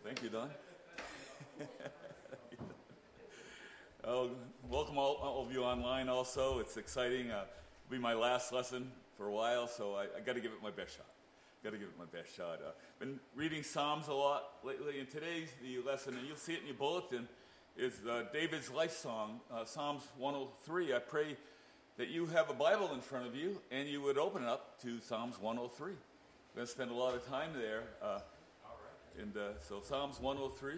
Thank you, Don. Welcome all of you online also. It's exciting. It'll be my last lesson for a while, so I got to give it my best shot. Been reading Psalms a lot lately, and today's the lesson, and you'll see it in your bulletin, is David's life song, Psalms 103. I pray that you have a Bible in front of you, and you would open it up to Psalms 103. We're going to spend a lot of time there. So Psalms 103.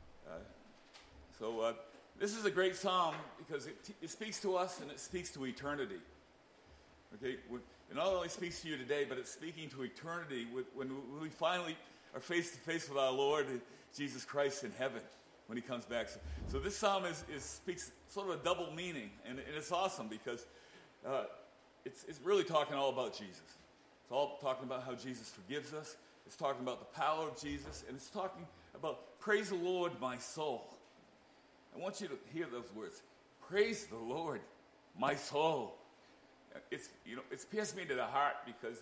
This is a great psalm because it speaks to us and it speaks to eternity. Okay, it not only speaks to you today, but it's speaking to eternity when we finally are face to face with our Lord Jesus Christ in heaven when He comes back. So this psalm speaks sort of a double meaning, and it's awesome because it's really talking all about Jesus. It's all talking about how Jesus forgives us. It's talking about the power of Jesus, and it's talking about praise the Lord, my soul. I want you to hear those words. Praise the Lord, my soul. It's pierced me to the heart because,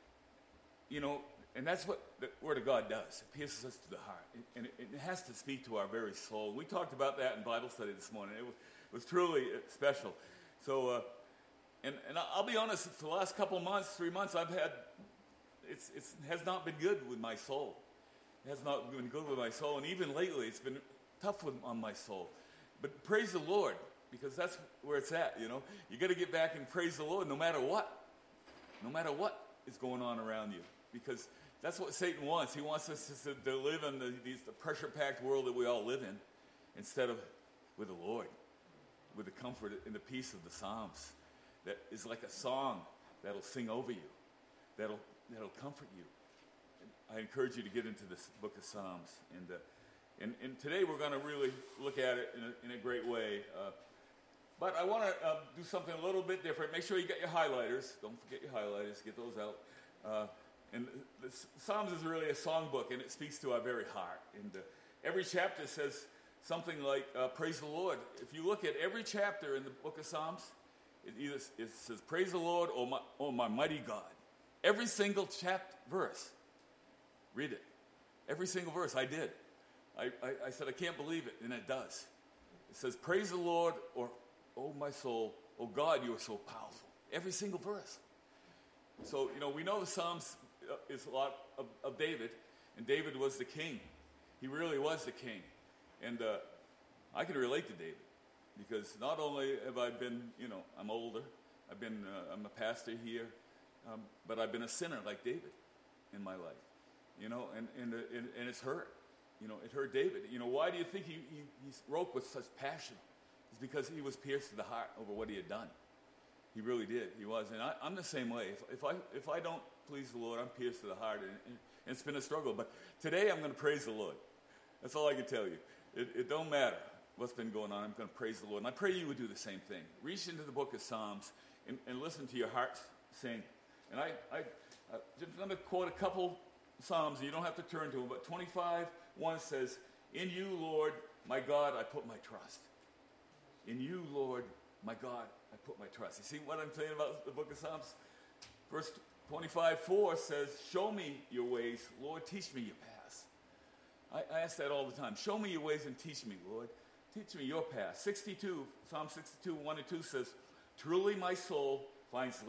and that's what the Word of God does. It pierces us to the heart, and it has to speak to our very soul. We talked about that in Bible study this morning. It was truly special. So, and I'll be honest, the last couple months, 3 months, I've had, it has not been good with my soul. It has not been good with my soul, and even lately, it's been tough on my soul. But praise the Lord, because that's where it's at, You got to get back and praise the Lord no matter what is going on around you, because that's what Satan wants. He wants us to live in the pressure-packed world that we all live in, instead of with the Lord, with the comfort and the peace of the Psalms. That is like a song that'll sing over you, that'll comfort you. I encourage you to get into this book of Psalms, and today we're going to really look at it in a great way. But I want to do something a little bit different. Make sure you get your highlighters. Don't forget your highlighters. Get those out. And the Psalms is really a songbook, and it speaks to our very heart. And every chapter says something like, praise the Lord. If you look at every chapter in the book of Psalms, it says, praise the Lord, oh my mighty God. Every single verse. Read it. Every single verse. I did. I said, I can't believe it, and it does. It says, praise the Lord, or, oh my soul, oh God, you are so powerful. Every single verse. So, we know the Psalms is a lot of David, and David was the king. He really was the king. And I can relate to David, because not only have I been, I'm older, I'm a pastor here, but I've been a sinner like David in my life, and it's hurt. It hurt David. Why do you think he wrote with such passion? It's because he was pierced to the heart over what he had done. He really did. He was. And I'm the same way. If I don't please the Lord, I'm pierced to the heart. And it's been a struggle. But today I'm going to praise the Lord. That's all I can tell you. It don't matter what's been going on. I'm going to praise the Lord. And I pray you would do the same thing. Reach into the book of Psalms and listen to your heart sing. And I'm just going to quote a couple Psalms. You don't have to turn to them. But 25:1 says, in you, Lord, my God, I put my trust. In you, Lord, my God, I put my trust. You see what I'm saying about the book of Psalms? Verse 25:4 says, show me your ways, Lord, teach me your paths. I ask that all the time. Show me your ways and teach me, Lord. Teach me your path. Psalm 62:1-2 says, truly my soul finds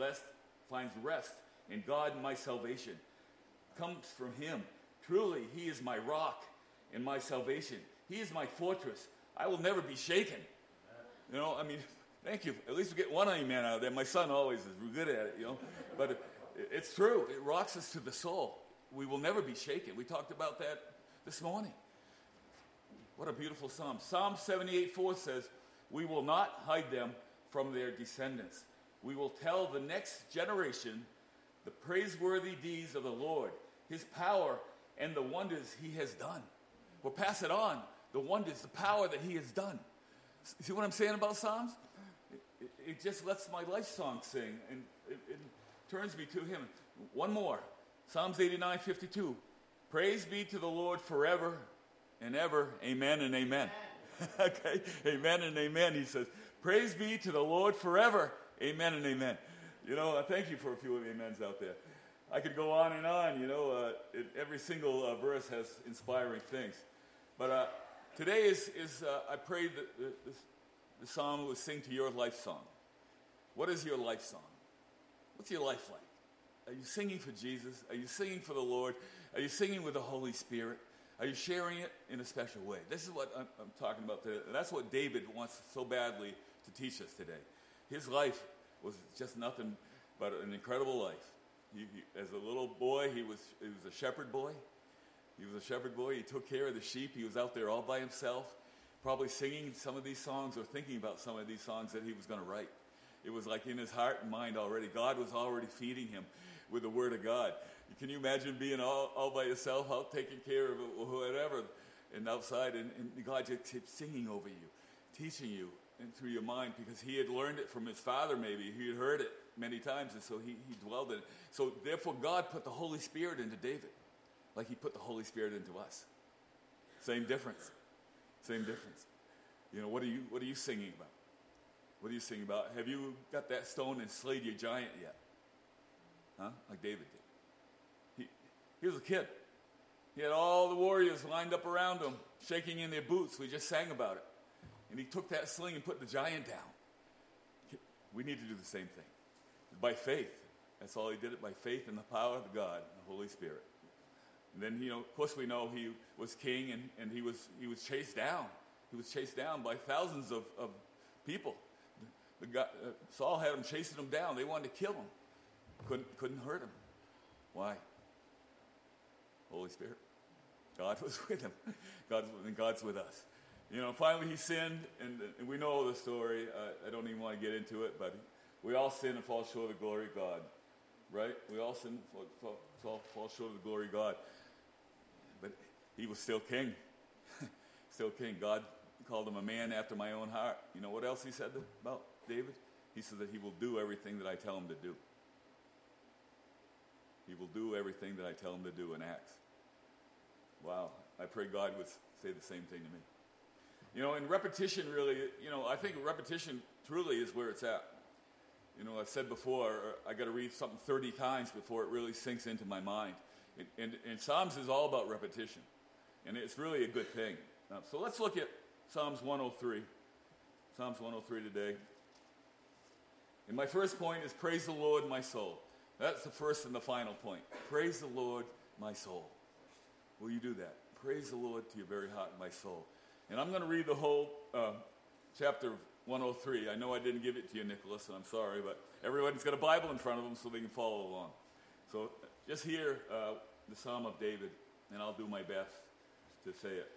rest in God, my salvation comes from Him. Truly, He is my rock and my salvation. He is my fortress. I will never be shaken. Thank you. At least we get one amen out of there. My son always is good at it, But it's true. It rocks us to the soul. We will never be shaken. We talked about that this morning. What a beautiful psalm. Psalm 78:4 says, we will not hide them from their descendants. We will tell the next generation the praiseworthy deeds of the Lord, His power, and the wonders He has done. We'll pass it on, the wonders, the power that He has done. See what I'm saying about Psalms? It just lets my life song sing, and it turns me to Him. One more, Psalms 89:52. Praise be to the Lord forever and ever. Amen and amen. Okay, amen and amen. He says, praise be to the Lord forever. Amen and amen. I thank you for a few amens out there. I could go on and on, every single verse has inspiring things. But today is I pray that the psalm will sing to your life song. What is your life song? What's your life like? Are you singing for Jesus? Are you singing for the Lord? Are you singing with the Holy Spirit? Are you sharing it in a special way? This is what I'm talking about today. And that's what David wants so badly to teach us today. His life was just nothing but an incredible life. As a little boy, he was a shepherd boy. He was a shepherd boy. He took care of the sheep. He was out there all by himself, probably singing some of these songs or thinking about some of these songs that he was going to write. It was like in his heart and mind already. God was already feeding him with the Word of God. Can you imagine being all by yourself, out taking care of whatever, and outside, and God just kept singing over you, teaching you and through your mind, because he had learned it from his father maybe. He had heard it many times, and so he dwelled in it. So therefore God put the Holy Spirit into David, like he put the Holy Spirit into us. Same difference. Same difference. You know, what are you singing about? What are you singing about? Have you got that stone and slayed your giant yet? Huh? Like David did. He was a kid. He had all the warriors lined up around him, shaking in their boots. We just sang about it. And he took that sling and put the giant down. We need to do the same thing. By faith. That's all he did it, by faith in the power of God, the Holy Spirit. And then, of course we know he was king and he was chased down. He was chased down by thousands of people. Saul had them chasing him down. They wanted to kill him. Couldn't hurt him. Why? Holy Spirit. God was with him. God's with us. Finally he sinned, and we know the story. I don't even want to get into it, but we all sin and fall short of the glory of God. Right? We all sin and fall short of the glory of God. But he was still king. Still king. God called him a man after my own heart. You know what else he said about David? He said that he will do everything that I tell him to do. He will do everything that I tell him to do in Acts. Wow. I pray God would say the same thing to me. And repetition really, I think repetition truly is where it's at. I've said before, I got to read something 30 times before it really sinks into my mind. And Psalms is all about repetition. And it's really a good thing. So let's look at Psalms 103. Psalms 103 today. And my first point is, praise the Lord, my soul. That's the first and the final point. Praise the Lord, my soul. Will you do that? Praise the Lord to your very heart and my soul. And I'm going to read the whole chapter 103. I know I didn't give it to you, Nicholas, and I'm sorry, but everyone's got a Bible in front of them so they can follow along. So just hear the Psalm of David, and I'll do my best to say it.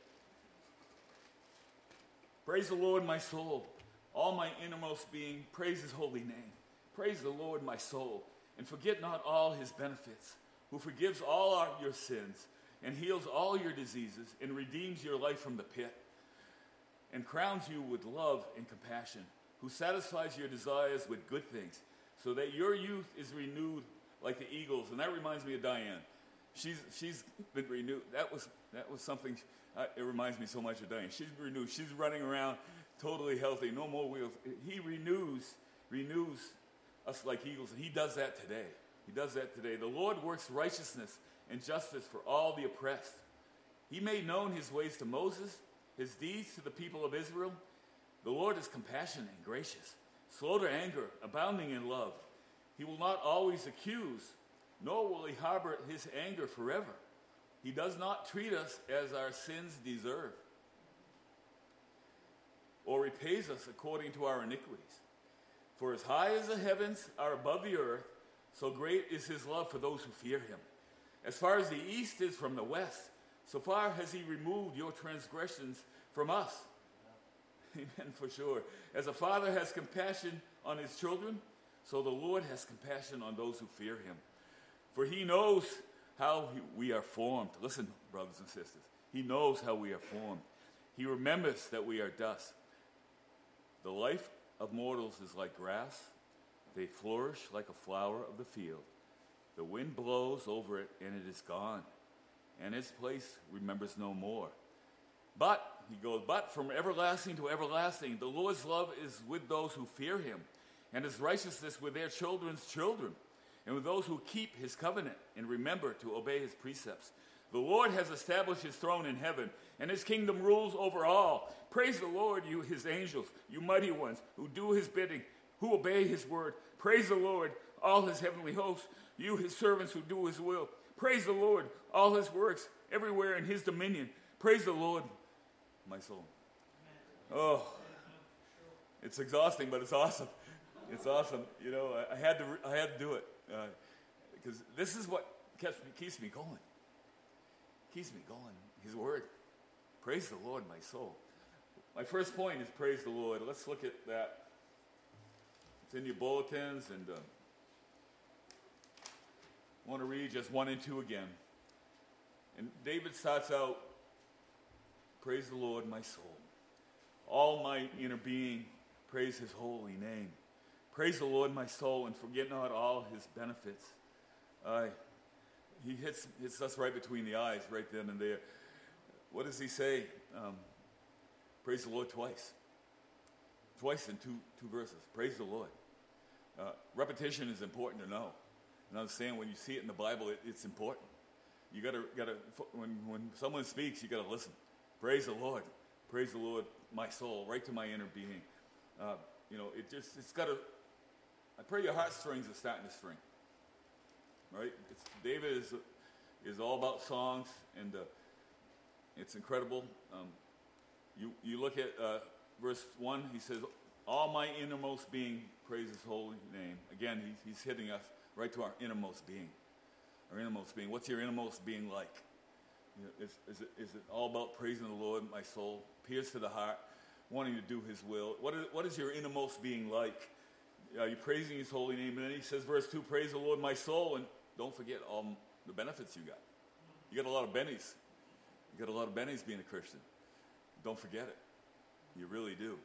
Praise the Lord, my soul. All my innermost being, praise his holy name. Praise the Lord, my soul, and forget not all his benefits, who forgives all your sins, and heals all your diseases, and redeems your life from the pit, and crowns you with love and compassion, who satisfies your desires with good things, so that your youth is renewed like the eagles. And that reminds me of Diane. She's been renewed. That was something. It reminds me so much of Diane. She's renewed. She's running around totally healthy. No more wheels. He renews us like eagles, and he does that today. He does that today. The Lord works righteousness and justice for all the oppressed. He made known his ways to Moses, his deeds to the people of Israel. The Lord is compassionate and gracious, slow to anger, abounding in love. He will not always accuse, nor will he harbor his anger forever. He does not treat us as our sins deserve, or repays us according to our iniquities. For as high as the heavens are above the earth, so great is his love for those who fear him. As far as the east is from the west, so far has he removed your transgressions from us. Amen, for sure. As a father has compassion on his children, so the Lord has compassion on those who fear him. For he knows how we are formed. Listen, brothers and sisters. He knows how we are formed. He remembers that we are dust. The life of mortals is like grass. They flourish like a flower of the field. The wind blows over it, and it is gone, and its place remembers no more. But, he goes, but from everlasting to everlasting, the Lord's love is with those who fear him, and his righteousness with their children's children, and with those who keep his covenant and remember to obey his precepts. The Lord has established his throne in heaven, and his kingdom rules over all. Praise the Lord, you his angels, you mighty ones, who do his bidding, who obey his word. Praise the Lord, all his heavenly hosts, you his servants who do his will. Praise the Lord, all his works, everywhere in his dominion. Praise the Lord, my soul. Oh, it's exhausting, but it's awesome. It's awesome. You know, I had to do it because this is what keeps me going. Keeps me going. His word. Praise the Lord, my soul. My first point is praise the Lord. Let's look at that. It's in your bulletins, and I want to read just 1 and 2 again. And David starts out, praise the Lord, my soul. All my inner being, praise his holy name. Praise the Lord, my soul, and forget not all his benefits. He hits us right between the eyes, right then and there. What does he say? Praise the Lord twice. Twice in two verses. Praise the Lord. Repetition is important to know. And understand when you see it in the Bible, it's important. You gotta when someone speaks, you gotta listen. Praise the Lord. Praise the Lord, my soul, right to my inner being. It's gotta. I pray your heartstrings are starting to string. Right? David is all about songs, and it's incredible. You look at verse 1, he says, all my innermost being praise his holy name. Again, he's hitting us right to our innermost being. Our innermost being. What's your innermost being like? You know, is it all about praising the Lord, my soul, pierced to the heart, wanting to do his will? What is your innermost being like? Are you praising his holy name? And then he says, verse 2, praise the Lord, my soul, and don't forget all the benefits you got. You got a lot of bennies. You got a lot of bennies being a Christian. Don't forget it. You really do.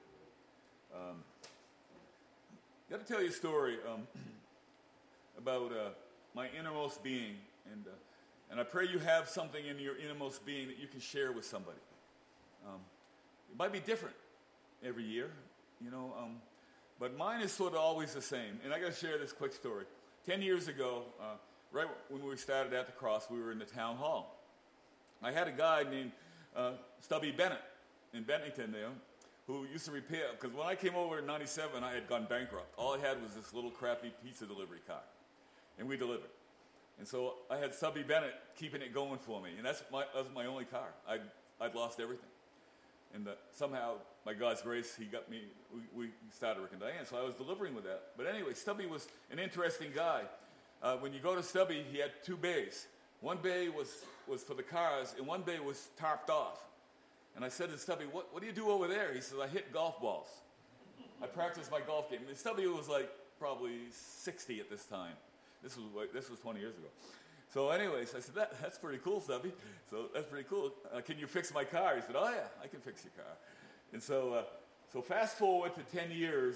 Got to tell you a story about my innermost being, and I pray you have something in your innermost being that you can share with somebody. It might be different every year, but mine is sort of always the same. And I got to share this quick story. 10 years ago, right when we started at the Cross, we were in the town hall. I had a guy named Stubby Bennett in Bennington there, who used to repair, because when I came over in 97, I had gone bankrupt. All I had was this little crappy pizza delivery car, and we delivered. And so I had Stubby Bennett keeping it going for me, and that was my only car. I'd lost everything. And somehow, by God's grace, he got me, we started Rick and Diane, so I was delivering with that. But anyway, Stubby was an interesting guy. When you go to Stubby, he had 2 bays. One bay was for the cars, and one bay was tarped off. And I said to Stubby, what do you do over there? He says, I hit golf balls. I practice my golf game. And Stubby was like probably 60 at this time. This was 20 years ago. So anyways, I said, that's pretty cool, Stubby. So that's pretty cool. Can you fix my car? He said, oh yeah, I can fix your car. And so fast forward to 10 years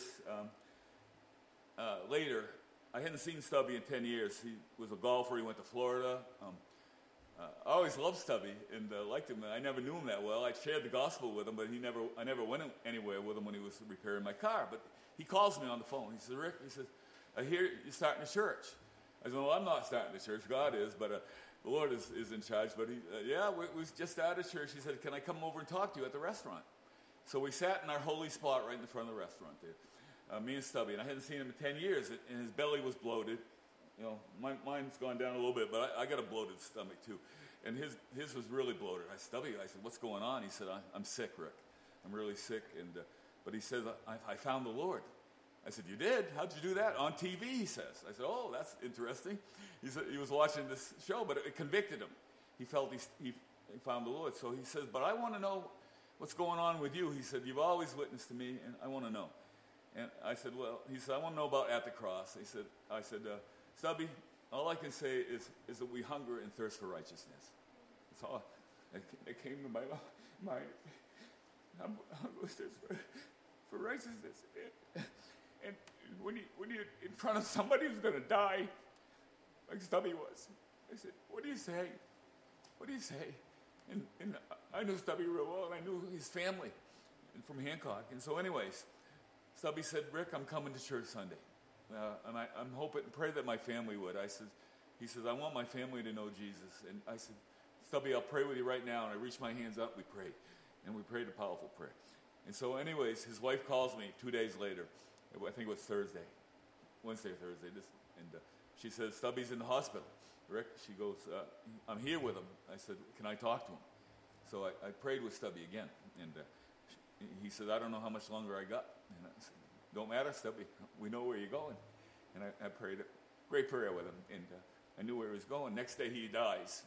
later, I hadn't seen Stubby in 10 years. He was a golfer. He went to Florida. I always loved Stubby and liked him. I never knew him that well. I shared the gospel with him, but I never went anywhere with him when he was repairing my car. But he calls me on the phone. He says, Rick, I hear you're starting a church. I said, well, I'm not starting a church. God is, but the Lord is in charge. But we just started a church. He said, can I come over and talk to you at the restaurant? So we sat in our holy spot right in the front of the restaurant there, me and Stubby. And I hadn't seen him in 10 years, and his belly was bloated. Mine's gone down a little bit, but I got a bloated stomach too. And his was really bloated. I said, what's going on? He said, I'm sick, Rick. I'm really sick. But he says, I found the Lord. I said, you did? How'd you do that? On TV, he says. I said, oh, that's interesting. He said he was watching this show, but it convicted him. He felt he found the Lord. So he says, but I want to know what's going on with you. He said, you've always witnessed to me, and I want to know. And I said, well, he said, I want to know about At the Cross. I said, Stubby, all I can say is that we hunger and thirst for righteousness. That's all. It came to my mind. I'm thirst for righteousness. And when you're in front of somebody who's going to die, like Stubby was, I said, what do you say? What do you say? And I knew Stubby real well, and I knew his family from Hancock. And so anyways, Stubby said, Rick, I'm coming to church Sunday. And I'm hoping, pray that my family would. He says, I want my family to know Jesus. And I said, Stubby, I'll pray with you right now. And I reached my hands up, we prayed. And we prayed a powerful prayer. And so anyways, his wife calls me 2 days later. I think it was Wednesday or Thursday. And she says, Stubby's in the hospital. Rick, she goes, I'm here with him. I said, can I talk to him? So I prayed with Stubby again. And he said, I don't know how much longer I got. And I said, don't matter, Stubby. We know where you're going. And I prayed a great prayer with him. And I knew where he was going. Next day he dies.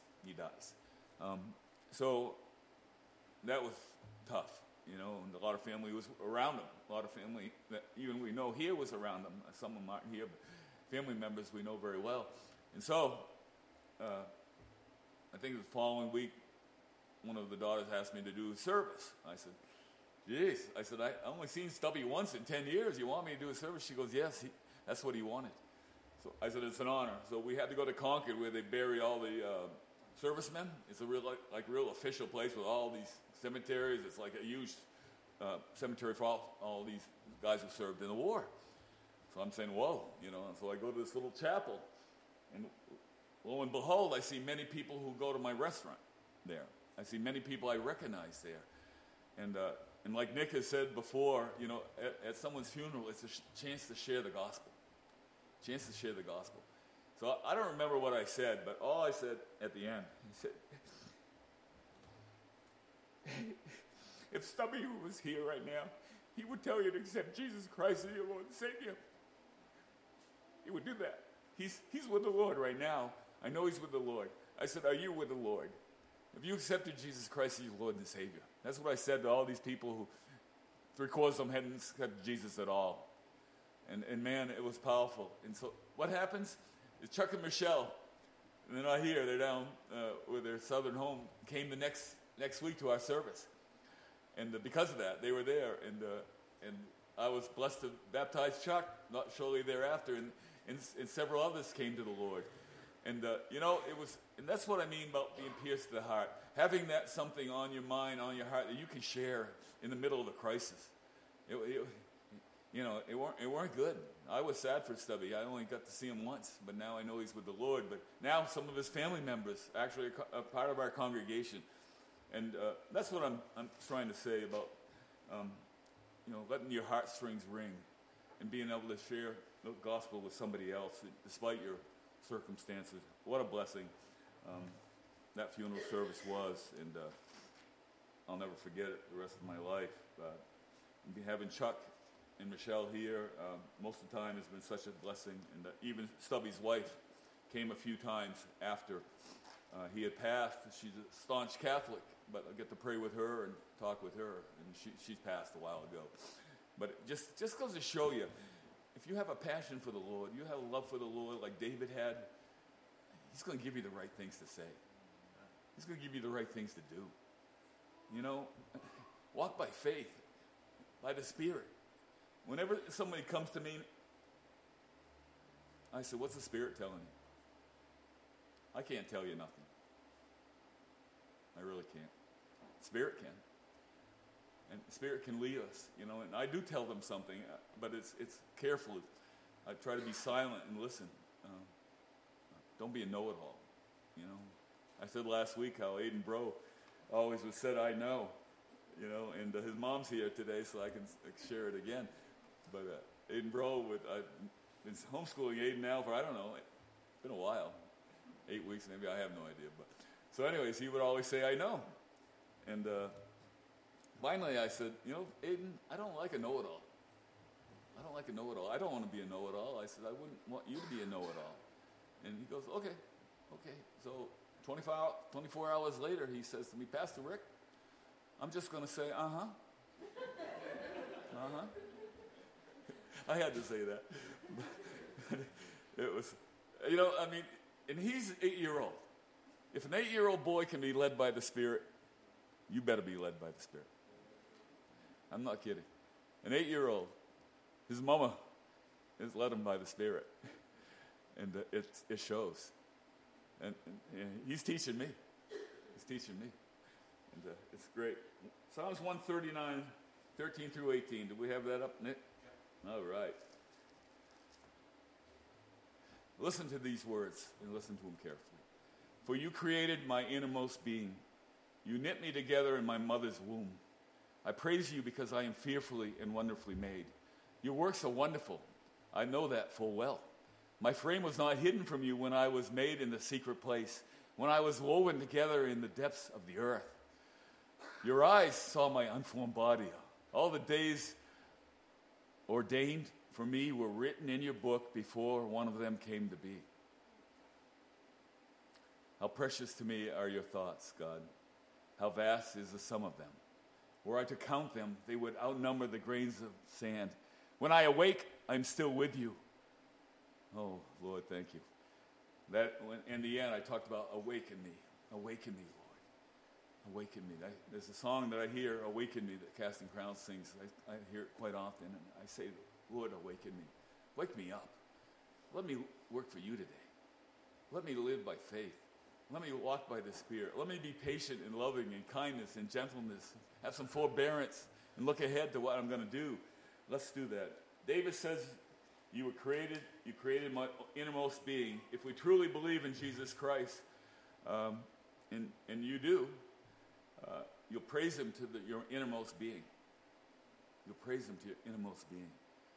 So that was tough, and a lot of family was around him. A lot of family that even we know here was around him. Some of them aren't here, but family members we know very well. And so I think the following week, one of the daughters asked me to do a service. I said, geez. I said, I only seen Stubby once in 10 years. You want me to do a service? She goes, yes, that's what he wanted. So I said, it's an honor. So we had to go to Concord where they bury all the servicemen. It's a real official place with all these cemeteries. It's like a huge cemetery for all these guys who served in the war. So I'm saying, whoa, and so I go to this little chapel, and lo and behold, I see many people who go to my restaurant there. I see many people I recognize there. And like Nick has said before, at someone's funeral, it's a chance to share the gospel. Chance to share the gospel. So I don't remember what I said, but all I said at the end, he said, if Stubby was here right now, he would tell you to accept Jesus Christ as your Lord and Savior. He would do that. He's with the Lord right now. I know he's with the Lord. I said, are you with the Lord? Have you accepted Jesus Christ as your Lord and Savior? That's what I said to all these people who, 3/4 of them hadn't accepted Jesus at all. And man, it was powerful. And so what happens is Chuck and Michelle, and they're not here, they're down with their southern home, came the next week to our service. And because of that, they were there. And I was blessed to baptize Chuck not shortly thereafter. And several others came to the Lord. And, it was, and that's what I mean about being pierced to the heart. Having that something on your mind, on your heart that you can share in the middle of a crisis. It weren't good. I was sad for Stubby. I only got to see him once, but now I know he's with the Lord. But now some of his family members actually are part of our congregation. And that's what I'm trying to say about, letting your heartstrings ring and being able to share the gospel with somebody else despite your circumstances. What a blessing that funeral service was, and I'll never forget it the rest of my life. Having Chuck and Michelle here most of the time has been such a blessing, and even Stubby's wife came a few times after he had passed. She's a staunch Catholic, but I get to pray with her and talk with her, and she's passed a while ago. But it just goes to show you, if you have a passion for the Lord, you have a love for the Lord like David had, he's going to give you the right things to say. He's going to give you the right things to do. Walk by faith, by the Spirit. Whenever somebody comes to me, I say, what's the Spirit telling you? I can't tell you nothing. I really can't. Spirit can. And the Spirit can lead us, and I do tell them something, but it's carefully. I try to be silent and listen. Don't be a know-it-all, I said last week how Aiden Bro always was said, I know, and his mom's here today, so I can share it again. But Aiden Bro, I've been homeschooling Aiden now for, I don't know, it's been a while, 8 weeks maybe, I have no idea. But so anyways, he would always say, I know. And finally I said, Aiden, I don't like a know-it-all. I don't like a know-it-all. I don't want to be a know-it-all. I said, I wouldn't want you to be a know-it-all. And he goes, okay. So 24 hours later, he says to me, Pastor Rick, I'm just going to say, uh-huh. Uh-huh. I had to say that. It was, and he's 8-year-old. If an 8-year-old boy can be led by the Spirit, you better be led by the Spirit. I'm not kidding. An 8-year-old, his mama has led him by the Spirit. And it shows. And he's teaching me. He's teaching me. And it's great. Psalms 139, 13 through 18. Do we have that up, Nick? All right. Listen to these words and listen to them carefully. For you created my innermost being. You knit me together in my mother's womb. I praise you because I am fearfully and wonderfully made. Your works are wonderful. I know that full well. My frame was not hidden from you when I was made in the secret place, when I was woven together in the depths of the earth. Your eyes saw my unformed body. All the days ordained for me were written in your book before one of them came to be. How precious to me are your thoughts, God. How vast is the sum of them. Were I to count them, they would outnumber the grains of sand. When I awake, I'm still with you. Oh, Lord, thank you. In the end, I talked about awaken me, Lord. Awaken me. There's a song that I hear, Awaken Me, that Casting Crowns sings. I hear it quite often, and I say, Lord, awaken me. Wake me up. Let me work for you today. Let me live by faith. Let me walk by the Spirit. Let me be patient and loving and kindness and gentleness. Have some forbearance and look ahead to what I'm going to do. Let's do that. David says, you created my innermost being. If we truly believe in Jesus Christ, and you do, you'll praise him to your innermost being. You'll praise him to your innermost being.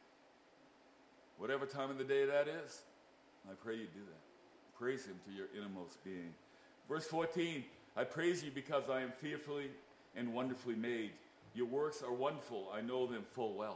Whatever time of the day that is, I pray you do that. Praise him to your innermost being. Verse 14, I praise you because I am fearfully and wonderfully made. Your works are wonderful. I know them full well.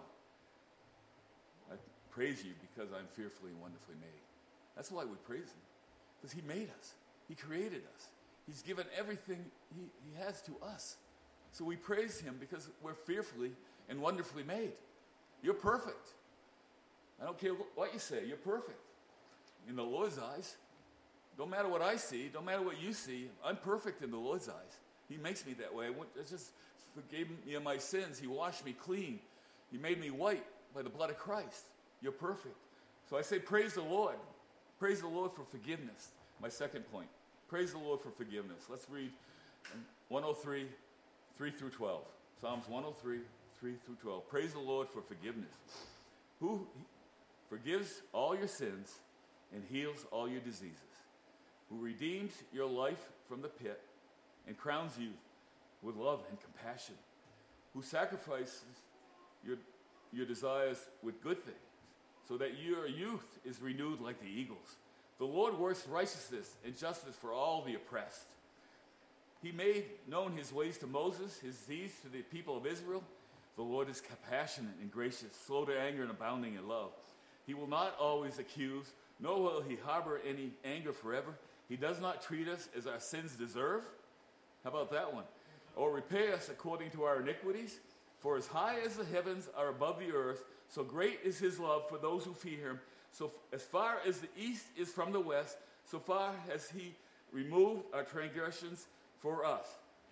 I praise you because I'm fearfully and wonderfully made. That's why we praise him. Because he made us. He created us. He's given everything he has to us. So we praise him because we're fearfully and wonderfully made. You're perfect. I don't care what you say. You're perfect. In the Lord's eyes, don't matter what I see, don't matter what you see, I'm perfect in the Lord's eyes. He makes me that way. I just forgave me of my sins. He washed me clean. He made me white by the blood of Christ. You're perfect. So I say praise the Lord. Praise the Lord for forgiveness. My second point. Praise the Lord for forgiveness. Let's read 103, 3 through 12. Psalms 103, 3 through 12. Praise the Lord for forgiveness. Who forgives all your sins and heals all your diseases. Who redeems your life from the pit and crowns you with love and compassion. Who sacrifices your desires with good things so that your youth is renewed like the eagles. The Lord works righteousness and justice for all the oppressed. He made known his ways to Moses, his deeds to the people of Israel. The Lord is compassionate and gracious, slow to anger and abounding in love. He will not always accuse, nor will he harbor any anger forever. He does not treat us as our sins deserve. How about that one? Or repay us according to our iniquities. For as high as the heavens are above the earth, so great is his love for those who fear him. So as far as the east is from the west, so far has he removed our transgressions for us.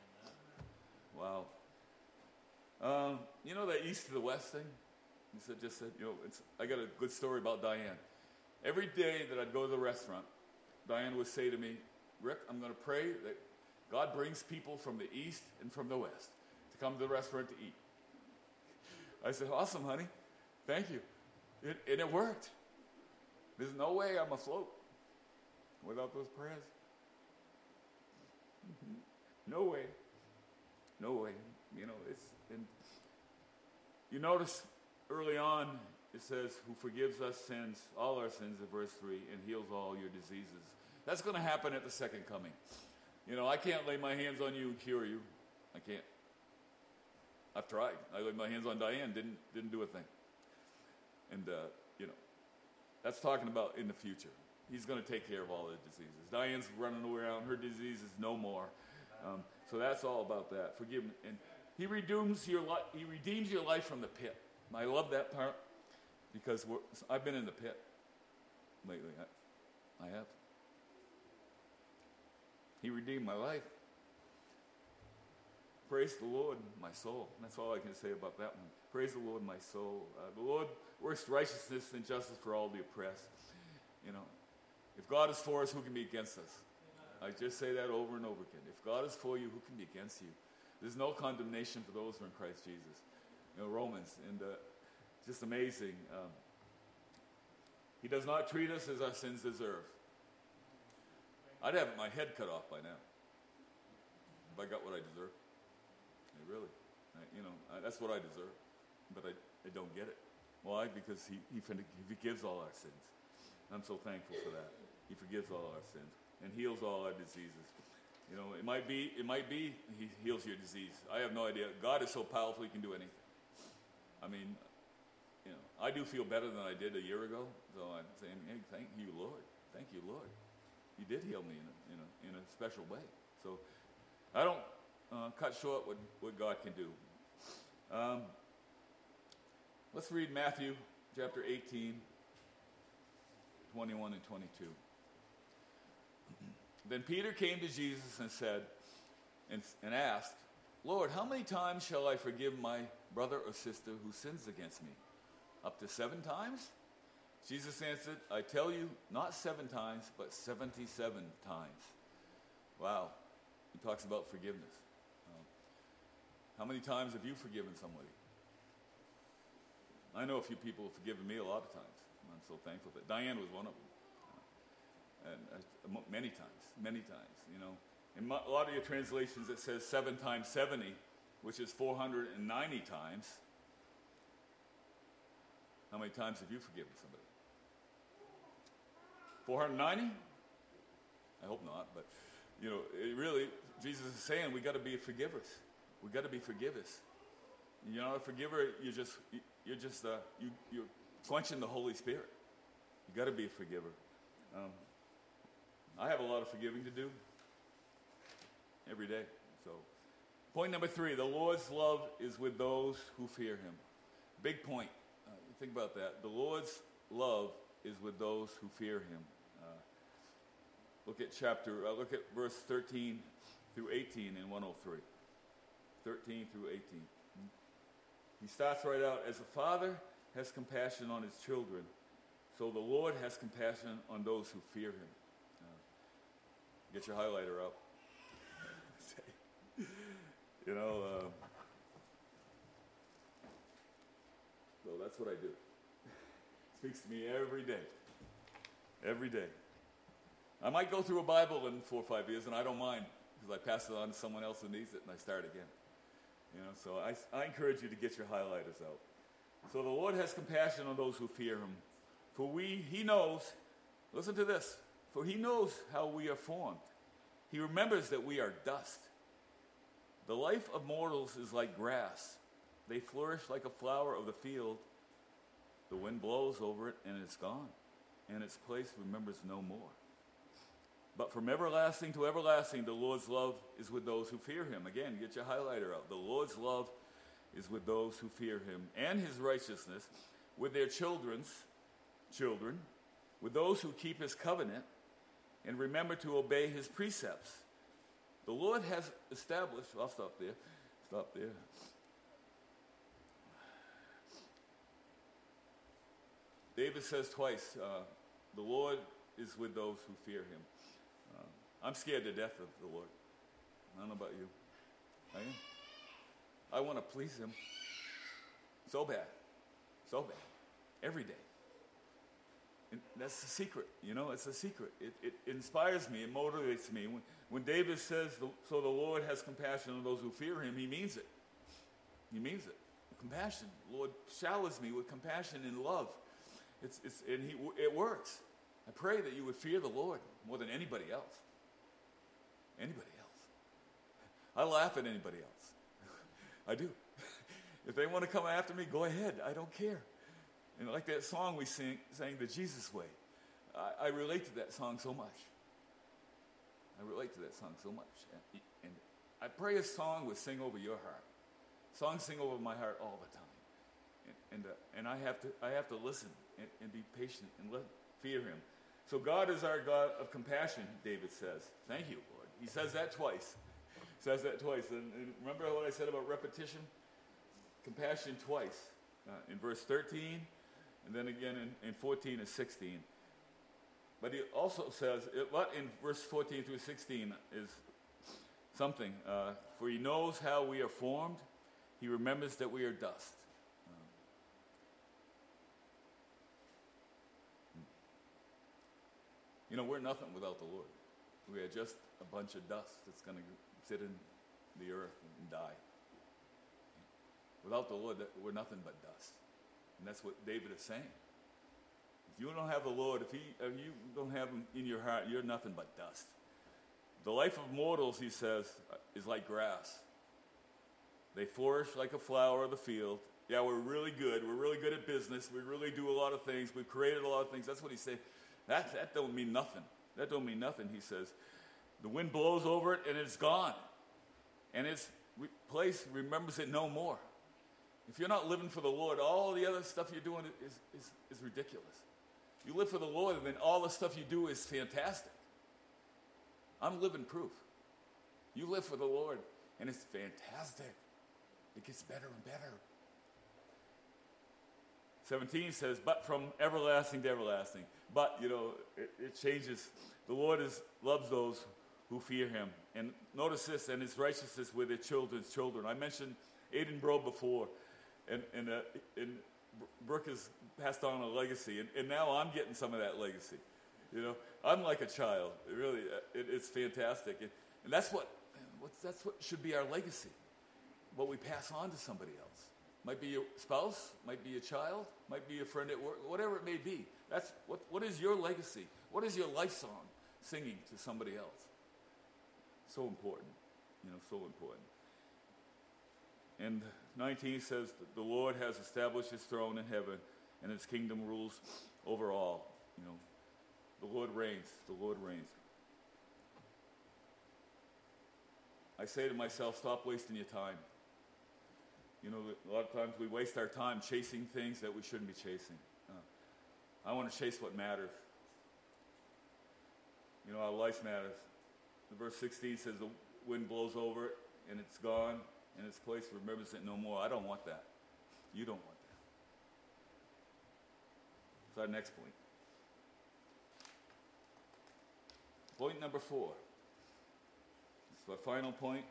Wow. You know that east to the west thing? Just said, I got a good story about Diane. Every day that I'd go to the restaurant, Diane would say to me, Rick, I'm going to pray that God brings people from the east and from the west to come to the restaurant to eat. I said, awesome, honey. Thank you. And it worked. There's no way I'm afloat without those prayers. No way. No way. And you notice early on it says, who forgives us sins, all our sins in verse 3, and heals all your diseases. That's going to happen at the second coming. I can't lay my hands on you and cure you. I can't. I've tried. I laid my hands on Diane, didn't do a thing. And, that's talking about in the future. He's going to take care of all the diseases. Diane's running around. Her disease is no more. So that's all about that. Forgiveness. And he redeems your life from the pit. I love that part because I've been in the pit lately. I have. He redeemed my life. Praise the Lord, my soul. That's all I can say about that one. Praise the Lord, my soul. The Lord works righteousness and justice for all the oppressed. If God is for us, who can be against us? I just say that over and over again. If God is for you, who can be against you? There's no condemnation for those who are in Christ Jesus. Romans, and just amazing. He does not treat us as our sins deserve. I'd have my head cut off by now if I got what I deserve. Really. That's what I deserve. But I don't get it. Why? Because he forgives all our sins. I'm so thankful for that. He forgives all our sins and heals all our diseases. It might be he heals your disease. I have no idea. God is so powerful, he can do anything. I mean, I do feel better than I did a year ago. So I'm saying, hey, thank you, Lord. Thank you, Lord. You did heal me in a special way. So I don't cut short what God can do. Let's read Matthew chapter 18, 21 and 22. Then Peter came to Jesus and said, and asked, Lord, how many times shall I forgive my brother or sister who sins against me? Up to 7 times? Jesus answered, I tell you, not 7 times, but 77 times. Wow. He talks about forgiveness. How many times have you forgiven somebody? I know a few people have forgiven me a lot of times. I'm so thankful that Diane was one of them. And many times. In a lot of your translations it says 7 times 70, which is 490 times. How many times have you forgiven somebody? 490? I hope not, but it really, Jesus is saying we got to be forgivers. We got to be forgivers. You're not a forgiver. You're quenching the Holy Spirit. You got to be a forgiver. I have a lot of forgiving to do every day. So, point number 3: the Lord's love is with those who fear Him. Big point. Think about that. The Lord's love is with those who fear Him. Look at verse 13 through 18 in 103. 13 through 18. He starts right out, as a father has compassion on his children, so the Lord has compassion on those who fear Him. Get your highlighter up. So that's what I do. Speaks to me every day. Every day. I might go through a Bible in 4 or 5 years, and I don't mind, because I pass it on to someone else who needs it, and I start again. So I encourage you to get your highlighters out. So the Lord has compassion on those who fear Him. For He knows, listen to this, for He knows how we are formed. He remembers that we are dust. The life of mortals is like grass. They flourish like a flower of the field. The wind blows over it, and it's gone, and its place remembers no more. But from everlasting to everlasting, the Lord's love is with those who fear Him. Again, get your highlighter out. The Lord's love is with those who fear Him, and His righteousness with their children, with those who keep His covenant and remember to obey His precepts. The Lord has established, I'll stop there. David says twice, the Lord is with those who fear Him. I'm scared to death of the Lord. I don't know about you. I am. I want to please Him so bad. Every day. And that's the secret, it's a secret. It inspires me, it motivates me. When David says, so the Lord has compassion on those who fear Him, he means it. He means it. Compassion. The Lord showers me with compassion and love. It works. I pray that you would fear the Lord more than anybody else. Anybody else. I laugh at anybody else. I do. If they want to come after me, go ahead. I don't care. And like that song we sang, The Jesus Way. I relate to that song so much. And I pray a song would sing over your heart. Songs sing over my heart all the time. And I have to listen and be patient and fear Him. So God is our God of compassion, David says. Thank you, Lord. He says that twice. And remember what I said about repetition? Compassion twice. In verse 13, and then again in 14 and 16. But he also says, what in verse 14 through 16 is something. For He knows how we are formed. He remembers that we are dust. We're nothing without the Lord. we are just a bunch of dust that's going to sit in the earth and die. Without the Lord, we're nothing but dust. And that's what David is saying. If you don't have the Lord, if you don't have him in your heart, you're nothing but dust. The life of mortals, he says, is like grass. They flourish like a flower of the field. Yeah, we're really good. We're really good at business. We really do a lot of things. We've created a lot of things. That's what he's saying. That don't mean nothing. That don't mean nothing, he says. The wind blows over it, and it's gone. And its place remembers it no more. If you're not living for the Lord, all the other stuff you're doing is ridiculous. You live for the Lord, and then all the stuff you do is fantastic. I'm living proof. You live for the Lord, and it's fantastic. It gets better and better. 17 says, but from everlasting to everlasting. But, it changes. The Lord loves those who fear him. And notice this, and his righteousness with his children's children. I mentioned Aiden Bro before, and Brooke has passed on a legacy, and now I'm getting some of that legacy. I'm like a child. Really, it's fantastic. And that's what should be our legacy, what we pass on to somebody else. Might be a spouse, might be a child, might be a friend at work, whatever it may be. That's what is your legacy? What is your life song singing to somebody else? So important, so important. And 19 says that the Lord has established his throne in heaven, and his kingdom rules over all. The Lord reigns. The Lord reigns. I say to myself, stop wasting your time. A lot of times we waste our time chasing things that we shouldn't be chasing. I want to chase what matters. Our life matters. The verse 16 says the wind blows over it, and it's gone, and its place remembers it no more. I don't want that. You don't want that. It's our next point. Point number 4. It's the final point,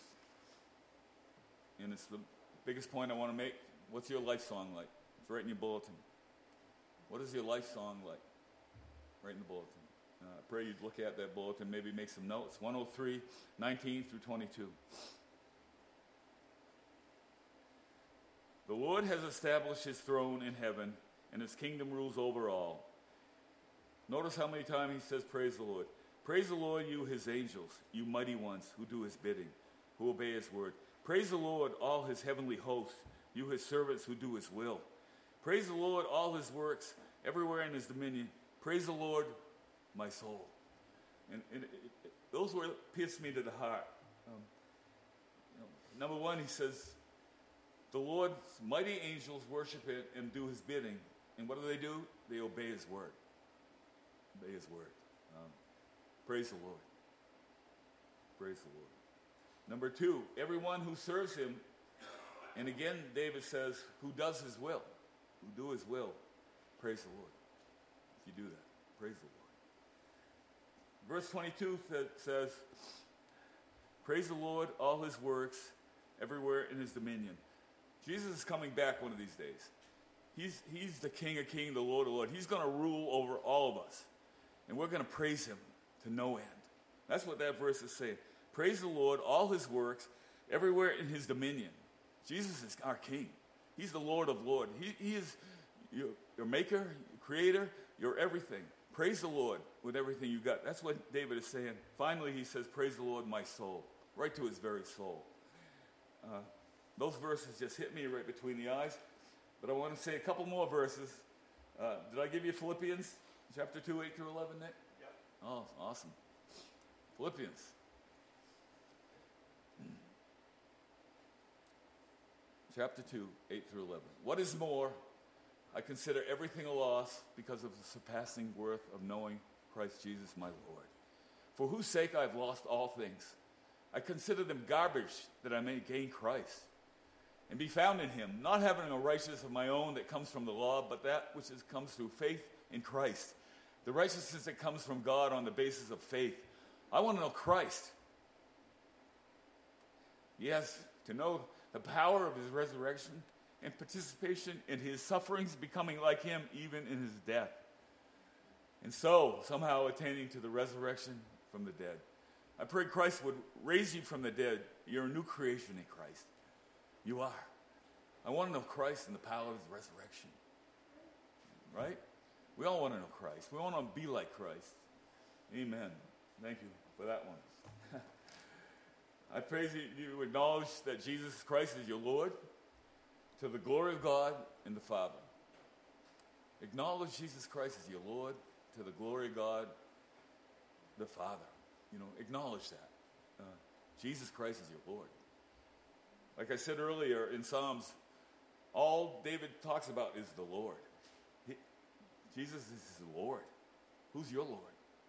and it's the biggest point I want to make. What's your life song like? It's right in your bulletin. What is your life song like? Right in the bulletin. I pray you'd look at that bulletin, maybe make some notes. 103, 19 through 22. The Lord has established his throne in heaven, and his kingdom rules over all. Notice how many times he says, praise the Lord. Praise the Lord, you his angels, you mighty ones who do his bidding, who obey his word. Praise the Lord, all his heavenly hosts, you his servants who do his will. Praise the Lord, all his works, everywhere in his dominion. Praise the Lord, my soul. And those words pierced me to the heart. Number one, he says, the Lord's mighty angels worship it and do his bidding. And what do? They obey his word. Obey his word. Praise the Lord. Praise the Lord. Number 2, everyone who serves him, and again, David says, who does his will, who do his will, praise the Lord. If you do that, praise the Lord. Verse 22 says, praise the Lord, all his works, everywhere in his dominion. Jesus is coming back one of these days. He's the King of kings, the Lord of lords. He's going to rule over all of us. And we're going to praise him to no end. That's what that verse is saying. Praise the Lord, all his works, everywhere in his dominion. Jesus is our King. He's the Lord of lords. He is your maker, your creator, your everything. Praise the Lord with everything you got. That's what David is saying. Finally, he says, praise the Lord, my soul. Right to his very soul. Those verses just hit me right between the eyes. But I want to say a couple more verses. Did I give you Philippians chapter 2, 8 through 11, Nick? Yeah. Oh, awesome. Philippians. Chapter 2, 8 through 11. What is more, I consider everything a loss because of the surpassing worth of knowing Christ Jesus my Lord, for whose sake I have lost all things. I consider them garbage that I may gain Christ and be found in him, not having a righteousness of my own that comes from the law, but that which comes through faith in Christ, the righteousness that comes from God on the basis of faith. I want to know Christ. Yes, to know the power of his resurrection and participation in his sufferings, becoming like him even in his death. And so, somehow attaining to the resurrection from the dead. I pray Christ would raise you from the dead. You're a new creation in Christ. You are. I want to know Christ and the power of his resurrection. Right? We all want to know Christ. We want to be like Christ. Amen. Thank you for that one. I praise you acknowledge that Jesus Christ is your Lord to the glory of God and the Father. Acknowledge Jesus Christ as your Lord to the glory of God, the Father. Acknowledge that. Jesus Christ is your Lord. Like I said earlier in Psalms, all David talks about is the Lord. Jesus is his Lord. Who's your Lord?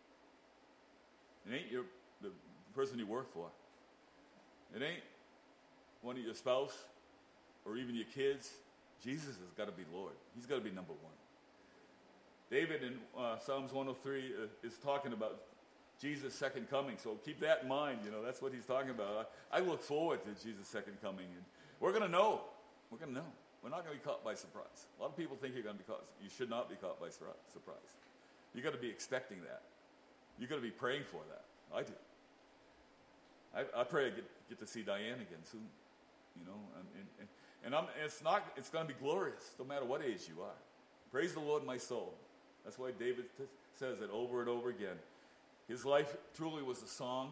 It ain't the person you work for. It ain't one of your spouse or even your kids. Jesus has got to be Lord. He's got to be number one. David in Psalms 103 is talking about Jesus' second coming. So keep that in mind. That's what he's talking about. I look forward to Jesus' second coming. And we're going to know. We're going to know. We're not going to be caught by surprise. A lot of people think you're going to be caught. You should not be caught by surprise. You've got to be expecting that. You've got to be praying for that. I do. I pray I get to see Diane again soon. It's going to be glorious no matter what age you are. Praise the Lord, my soul. That's why David says it over and over again. His life truly was a song.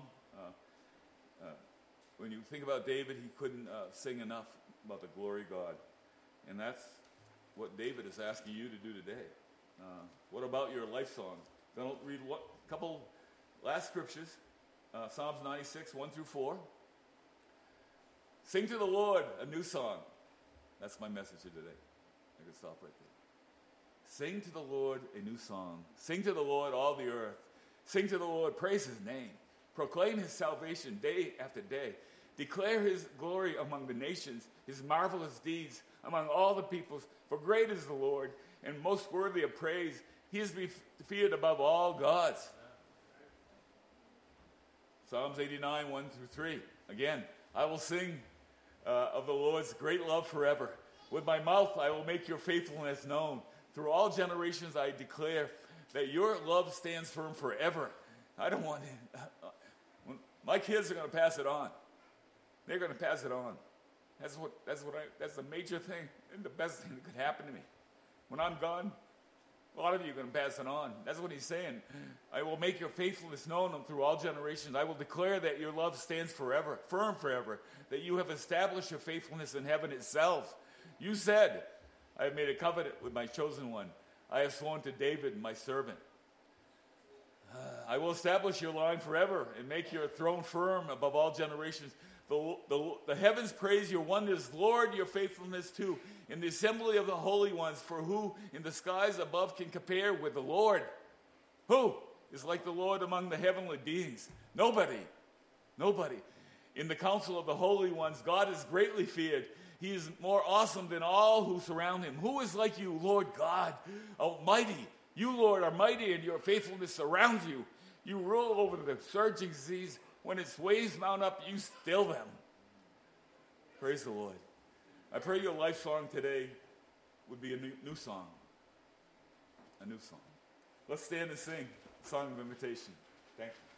When you think about David, he couldn't sing enough about the glory of God. And that's what David is asking you to do today. What about your life song? Then I'll read a couple last scriptures. Psalms 96, 1 through 4. Sing to the Lord a new song. That's my message here today. I can stop right there. Sing to the Lord a new song. Sing to the Lord all the earth. Sing to the Lord, praise his name. Proclaim his salvation day after day. Declare his glory among the nations, his marvelous deeds among all the peoples. For great is the Lord, and most worthy of praise. He is feared above all gods. Psalms 89, 1 through 3. Again, I will sing of the Lord's great love forever. With my mouth I will make your faithfulness known. Through all generations I declare that your love stands firm forever. I don't want it. My kids are going to pass it on. They're going to pass it on. That's the major thing and the best thing that could happen to me. When I'm gone, a lot of you are going to pass it on. That's what he's saying. I will make your faithfulness known through all generations. I will declare that your love stands forever, firm forever, that you have established your faithfulness in heaven itself. You said, I have made a covenant with my chosen one. I have sworn to David, my servant. I will establish your line forever and make your throne firm above all generations. The heavens praise your wonders, Lord, your faithfulness too. In the assembly of the holy ones, for who in the skies above can compare with the Lord? Who is like the Lord among the heavenly beings? Nobody. Nobody. In the council of the holy ones, God is greatly feared. He is more awesome than all who surround him. Who is like you, Lord God Almighty? You, Lord, are mighty, and your faithfulness surrounds you. You rule over the surging seas. When its waves mount up, you still them. Praise the Lord. I pray your life song today would be a new song. A new song. Let's stand and sing a song of invitation. Thank you.